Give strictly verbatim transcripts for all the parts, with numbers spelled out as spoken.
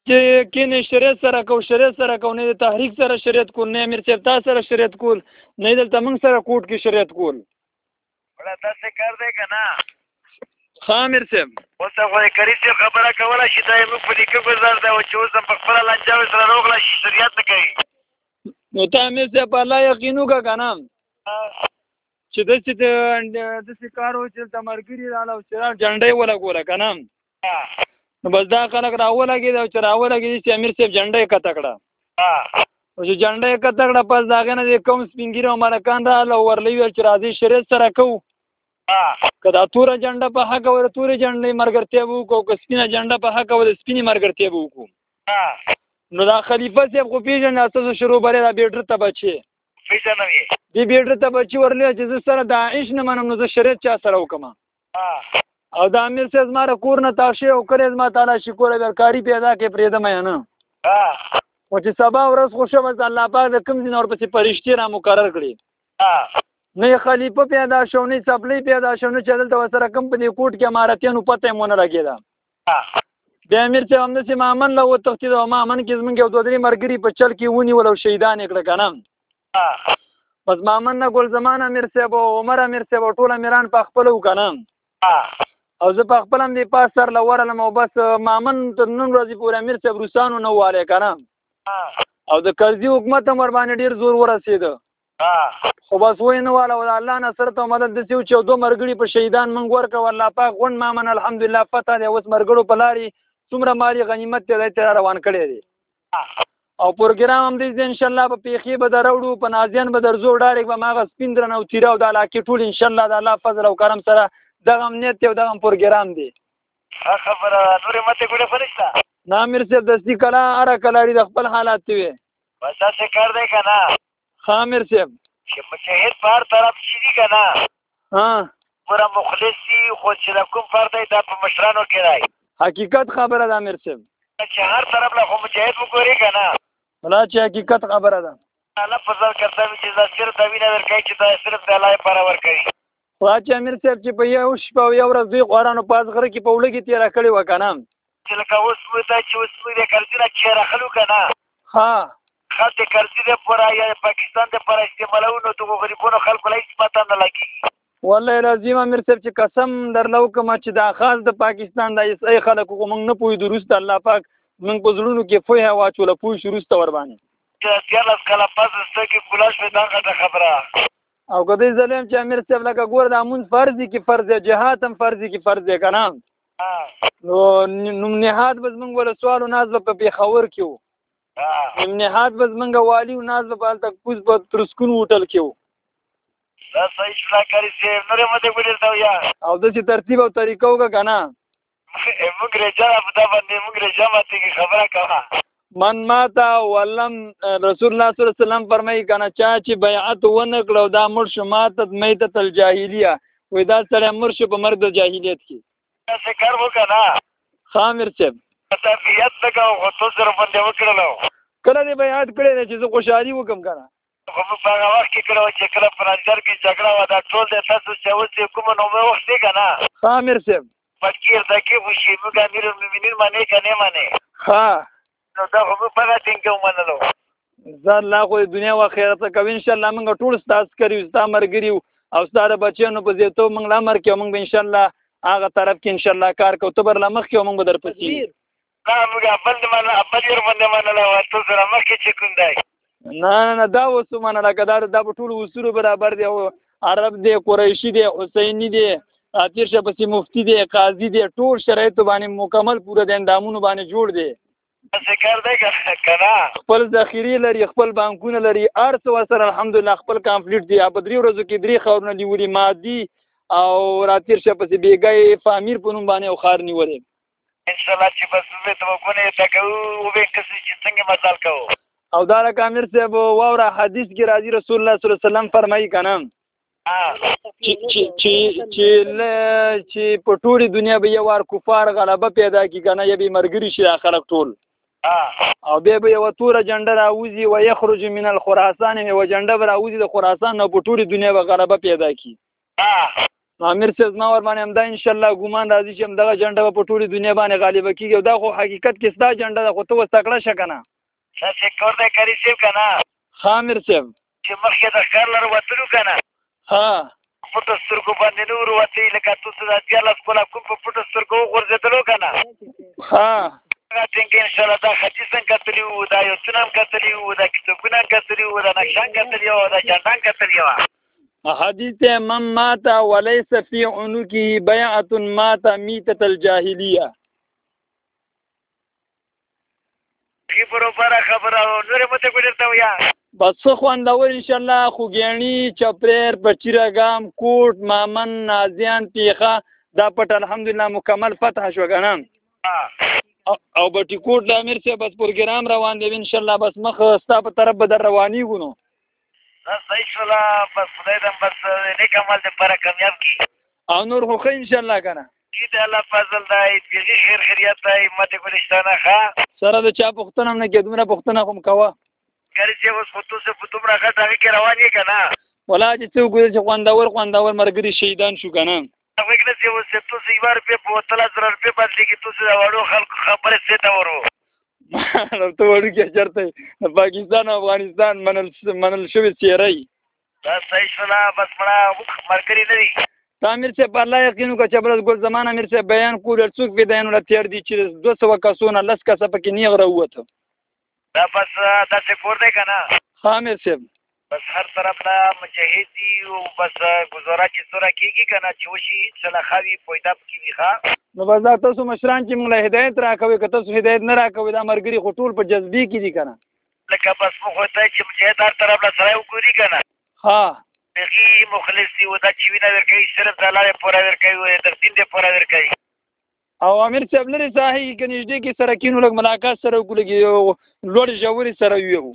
چې کینې شریعت سره کو شریعت سره کو نه د تحریک سره شریعت کول نه امیر صاحب تاسو سره شریعت کول نه دلته موږ سره کوټ کې شریعت کول ولا تاسو کار دی کنه ها امیر صاحب اوس هغه کری چې خبره کوله چې دا موږ په لیکه گزار دا چې اوس په خپل لنجاوي سره روغلا شي شریعت نه کوي نو ته امیر صاحب الله یقینو کا کنه چې د څه د څه کارو چې تمرګری رااله او چې جنډې ولا ګوره کنه نو بس دا خلک راولګي دا چې راولګي چې امیر صاحب جنډې کته کړه او چې جنډې کته کړه پس دا غنه د کوم سپینګیرو مالکان رااله ورلې چې راځي شریعت سره کو کدا توره جنډه په حق ور توره جنډې مرګرتیا وو کو سپینه جنډه په حق ور سپینی مرګرتیا وو کو نو دا خلیفہ صاحب خو پیژنې اساس شروع بره دا بیډر ته بچي پیژنې دی بیډر ته بچي ورلې چې زه سره داعش نه منم نو زه شریعت چا سره وکم او دا امیر صاحب ماره کور نه تاشه او کړې ما تعالی شکر ورکاری پیدا کې پرېدم نه او چې سبا ورځ خوشو بس الله پاک د کوم دین اور پسې پرشتي را مقرر کړي نه خلیفہ پیدا شو نه سپلې پیدا شو نه چل ته سره کم په دې کوټ کې امارتینو پته مونږ راګیدا د امیر صاحب هم چې مامن له وتښتید او مامن کې زمونږ یو دوه درې مرګري په چل کې ونی ولو شهیدان کړه کنه بس مامن نه ګل زمان امیر صاحب او عمر امیر صاحب ټول امیران په خپل وکنه او زه په خپل هم دی پاس سر لورلم او بس مامن تر نن ورځې پورې امیر صاحب روسانو نه واله کنه او د کرزي حکومت هم ور باندې ډیر زور ورسېده خو بس وای نه والا او الله نصر ته مدد دسیو چې دوه مرګړي په شهیدان منګ ورکو الله پاک غون مامن الحمدلله پته دی اوس مرګړو په لاري څومره مالی غنیمت ته تر روان کړي دي او پروګرام هم دې ان شاء الله په پیخي به دروړو په نازیان به درزو ډایرک به ماغه سپیندر نو تیراو د علاقې ټول ان شاء الله د الله فضل او کرم سره دغه امنیت یو دغه پروګرام دی خبره نور مته ګوره فرښتہ نا امیر صاحب د دې کلا اره کلاړي د خپل حالات دی بس څه کار دی کنه ها امیر صاحب چې مجاهد بار طرف شي کنه ها پورا مخلص دي خو چې کوم فرد دی دا په مشرانو کې راي حقیقت خبره ده امیر صاحب چې هر طرف له خو مجاهد وګوري کنه ولا چې حقیقت خبره ده الله فضل کرتا چې دا صرف دا وینه ورکړي چې دا صرف د الله لپاره ورکړي واچ امیر صاحب چې په یو شپه یو ورځ دوی قرآن پاس غره کې په ولګي تیر کړي وکنه چې لکه اوس مو ته چې اوس مو د کرزي چې راخلو کنه ها خاصه کرزي د پورا یا پاکستان د پر استعمالو نو ته غریبونو خلکو لای پته نه لګي والله لازم امیر صاحب چې قسم درلو کوم چې دا خاص د پاکستان د ایسای خلکو کوم نه پوي درست الله پاک موږ په زړونو کې فوه واچول پوي شروع ست ور باندې چې یالاس کله پاس ست کې کولاش په دغه خبره او کدی ظلم چې امیر صاحب لکه ګور د امون فرض کی فرض جهاد هم فرض کی فرض کنه نو نو نهاد بس موږ ول سوال او ناز په پیښور کېو امنیحات بس منګه والی او ناز په تک کوز په ترسکون وټل کېو دا صحیح شلا کاری سي نور مده ګورل دا یا او د چې ترتیب او طریقو کا کنه موږ رجا په دا باندې موږ رجا ماته کی خبره کړه من ماتا ولم رسول الله صلی الله علیه وسلم فرمایي کنه چا چې بیعت ونکړو دا مرش ماتت میتت الجاهلیه وې دا سره مرش په مرګ د جاهلیت کې څه کار وکړه خامر صاحب ته بیعت وکاو خو تو سره باندې وکړلو کله دې بیعت کړې چې زه خوشحالي وکم کنه خو په هغه وخت کې کړو چې کله پرانځر کې جګړه و دا ټول د تاسو چې اوس کوم نو مې وخت دی کنه خامر صاحب فکر دا کې وشي موږ امیر المؤمنین باندې کنه باندې ها نو دا خو په هغه څنګه ومنلو ځان الله خو دنیا او آخرت کوي ان شاء الله موږ ټول ستاس کړی ستا مرګري او ستاره بچیانو په زیاتو موږ لا مرګ کې موږ ان شاء الله هغه طرف کې ان شاء الله کار کوو ته بر لمخ کې موږ در پسې نه موږ خپل د مننه خپل ير باندې مننه او تاسو سره مخ کې چکون دی نه نه دا وسو مننه کدار دا ټول وسورو برابر دی او عرب دی قریشی دی حسینی دی اتیر شه پسې مفتی دی قاضی دی ټول شرایط باندې مکمل پوره د اندامونو باندې جوړ دی څه کار دی کنه خپل ذخیره لري خپل بانکونه لري ارث وسره الحمدلله خپل کمپلیټ دی په درې ورځو کې درې خورونه نیولې مادي او راتیر شه پسې بیګای فامیر په نوم باندې او خار نیولې ان شاء الله چې بس به ته وګورې تا کو او به کسي چې څنګه مزال کو او دا کامر صاحب واوره حدیث کې راځي رسول الله صلی الله علیه وسلم فرمایي کنه چې چې چې چې په ټولي دنیا به یو ور کفار غلبه پیدا کی کنه یا به مرګري شي خلک ټول او به به یو تور جنډه راوځي او یخرج من الخراسان او جنډه راوځي د خراسان نو په ټولي دنیا به غلبه پیدا کی امیر صاحب زما ور باندې همدا انشاءالله ګمان راځي چې همدغه جنډه به په ټولې دنیا باندې غالبه کېږي او دا خو حقیقت کې ستا جنډه ده خو ته اوس تکړه شه که نه داسې کور دی کري صاحب که نه ها امیر صاحب چې مخکې د ښکار لر وتلو که نه ها پټو سترګو باندې نه ور وتې لکه تاسو د دیارلس کاله کوم په پټو سترګو وغورځېدلو که نه ها هغه ټینګ انشاءالله دا ختیځ هم کتلي وو دا یوسونه هم کتلي وو دا کتابونه هم کتلي وو دا نقشه هم کتلې وه دا جنډه هم کتلې وه حدیث من مات وليس في عنقه بیعة مات میتة الجاهلیه ښې بروبره خبره نورې مو ته ګډېرته ویا بس څه خوندور انشاءالله خوږیاڼي چپریر بچیرګام کوټ مامن نازیان پیښه دا پټ الحمدلله مکمل فتح شو که نه او بټي کوټ د امیر صاحب بس پروګرام روان دی انشاءالله بس مخ ستا په طرف به در روانېږو نو صحیح شوله بس خدای دم بس نیک عمل دپاره کامیاب کړي او نور خو ښه انشاءالله که نه دې د الله فضل دی بیخي خیر خیریت دی متې ګلشتانه ښه سره د چا پوښتنه هم نه کېږي دومره پوښتنه خو م کوه ګرې صاحب اوس خو توسې په دومره غټ هغې کې روان یې که نه ولا چې څه وګورې چې خوندور خوندور ملګري شهیدان شو که نه هغوی نه صاحب اوس توسې یوه روپۍ په اتلس زره روپۍ بدلېږي توسې د وړو خلکو خبرې څه ته ورو ته وړوکې چېرته د پاکستان او افغانستان منل منل شوې څېره دا صحیح شوله بس مړه ملګري نه دي تا امیر صاحب په الله یقین وکړه چې بل ګل زمان امیر صاحب بیان کول څوک فدایانو تیر دي چې دوه سوه کسونه لس کسه پکې نیغ راووته دا بس داسې کور دی که نه ها امیر صاحب بس هر طرف نه مجاهد دي او بس ګزاره چې څوره کېږي که نه چې وشي انشاءالله ښه وي فایده پکې وي ښه نو بس دا تاسو مشران چې موږ له هدایت راکوئ که تاسو هدایت نه راکوئ دا ملګري خو ټول په جذبې کې دي که نه لکه بس موږ خو ته چې مجاهد هر طرف له سړی وګوري که نه ها بیخي مخلص دي او دا چې وینه ورکوي صرف د الله دپاره ورکوي د دین دپاره ورکوي او امیر صاحب لرې ساحې کې نږدې کې سره کینو لږ ملاقات سره وکړو لږ لوړې ژورې سره ویو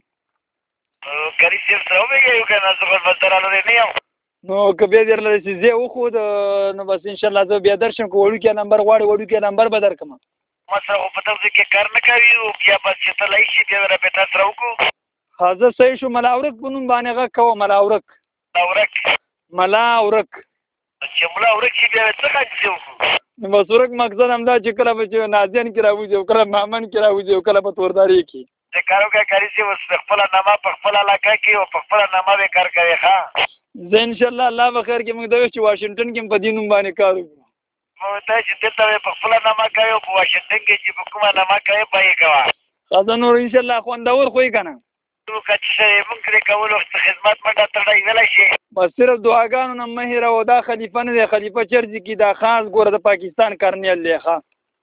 کري صاحب سره وبهګېږو که نه زه خو بس درالوری نه یم نو که بیا در لرې چې ځای وښود نو بس انشاءالله زه بیا درشم که وړوکی نمبر غواړې وړوکی نمبر به درکړم ما سره خو په دغسې کې کار نه کوي او بیا بس چې ته لایق شي بیا رابطه سره وکړو ها زه صحیح شو ملا ورک په نوم باندې غږ کوه ملا ورک ورک ملا ورک چې ملا ورک شي بیا څه حادثې وکړو نو بس ورک مقصد همدا چې کله به چې نازیان کې راوځي او کله مامن کې راوځي او کله په تورداري کې د کار وکړه کاري صاحب اوس په خپله نامه په خپله علاقه کې او په خپله نامه به کار کوې ښه زه انشاءالله الله به خیر کې موږ دا وایو چې واشنګټن کې هم په دې نوم باندې کار وکړو نو ته چې دلته به په خپله نامه کوې او په واشنګټن کې چې په کومه نامه کوې به یې کوه ښه زه نور انشاءالله خوندور خو یې که نه که چې مونږ ترې کول وخت خدمت منډه تړی ویلی شي بس صرف دعاګانو نه مه هېروه دا خلیفه نه دی خلیفه چرځي کې دا خاص ګوره د پاکستان کرنیل دی ښه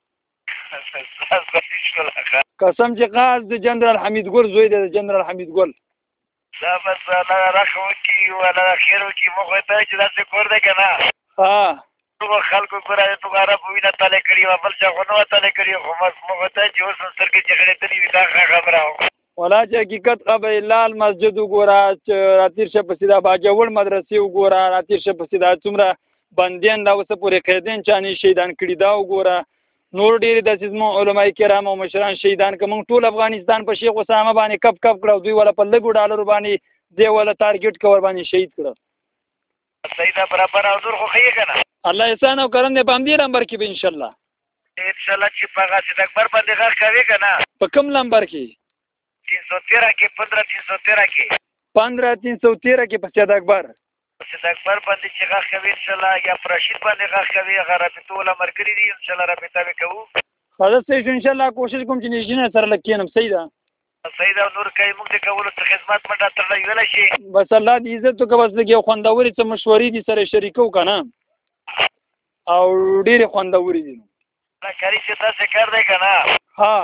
قسم چې خاص د جنرال حمید ګل زوی دی د جنرال حمید ګل دا بس الله رحم وکړي او الله خیر وکړي موږ ورته چې داسې کور دی که نه ها ټولو خلکو ګوره ټول عرب وینه تالی کړې وه بل چا خو نه وه تالی کړې خو بس موږ ورته چې اوس سترګې چې غړېدلې وي دا ښه خبره وه ولا چې حقیقت خبرې لال مسجد وګوره چې راتېر شه پسې دا باجوړ مدرسې وګوره راتېر شه پسې دا څومره بندیان دا اوسه پورې قیدین چانې شهیدان کړي دا وګوره نور ډېرې داسې زموږ علما کرام او مشران شهیدان که موږ ټول افغانستان په شیخ اسامه باندې کپ کپ کړه دوی والا په لږو ډالرو باندې دی والا تارګېټ کور باندې شهید کړه صحیح ده برابر او نور خو ښه یې که نه الله احسان او کرم دی په همدې نمبر کې به انشاءالله انشاءالله چې په هغه صد اکبر باندې غږ کوې که نه په کوم نمبر کې تین سو تیرہ کې پندرہ تین سو تیرہ کې پندرہ تین سو تیرہ کې په صد اکبر صد اکبر باندې چې غږ کوې انشاءالله یا په رشید باندې غږ کوې هغه رابطو والا ملګري دي انشاءالله رابطه به کوو ښه زه صحیح شو انشاءالله کوشش کوم چې نږدې نه سره لږ کښېنم صحیح ده صحیح ده نور کوي موږ د کولو څه خدمت منډه ترلی ویلی شي بس الله دې عزت وکړه بس لږ یو خوندورې څه مشورې دي سره شریکو که نه او ډېرې خوندورې دي کاري چې داسې کار دی که نه ها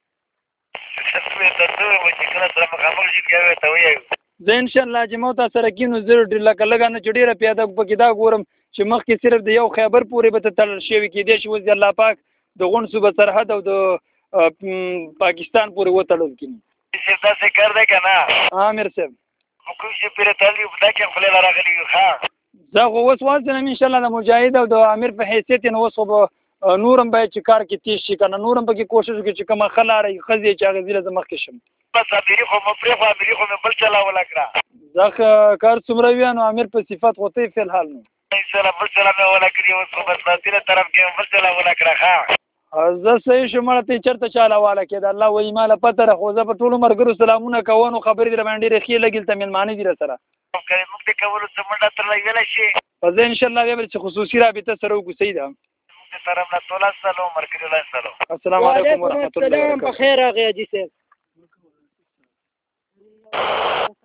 زه انشاءالله چې مو تا سره کینو زه لکه لږه نه چې ډېره پیاده پکې دا ګورم چې مخکې صرف د یو خیبر پورې به ته تړل شوي کېدی شي اوس د الله پاک د غونډ صوبه سرحد او د پاکستان پورې وتړل کېږي صاحب داسې کار دی که نه امیر صاحب کوم شي پرې تړلي په دا کې خولې له راغلي یو ښه زه خو اوس واځم انشاءالله د مجاهد او د امیر په حیثیت یې نو اوس خو به نورم باید چې کار کې تېز شي که نه نورم پکې کوشش وکړي چې کومه ښه لاره ښځې چې هغه ځي له زه مخکې شم بس امري خو مه پرېښو امري خو مې بل چلاوله کړه زه کار څومره وي نو امیر په صفت خو ته یې فی الحال نو انشاءالله بل سلام مې ولا کړي اوس خو بس باطله طرف کې بل سلام ولا کړه ښه زه صحیح شو مړه ته چېرته چاله واله کېده الله وایي ما له پته ده خو زه په ټولو ملګرو سلامونه کوو نو خبرې در باندې ډېرې ښې لګي دلته مېلمانه دي راسره موږ د کولو څه منډه ترله ویلی شي په زه انشاءالله بیا به چې خصوصي رابطه سره وکړو صحیح ده موږ د طرف نه ټول السلام مرکزي الله السلام السلام علیکم ورحمت الله وعلیکم السلام بخیر راغی حاجي صاحب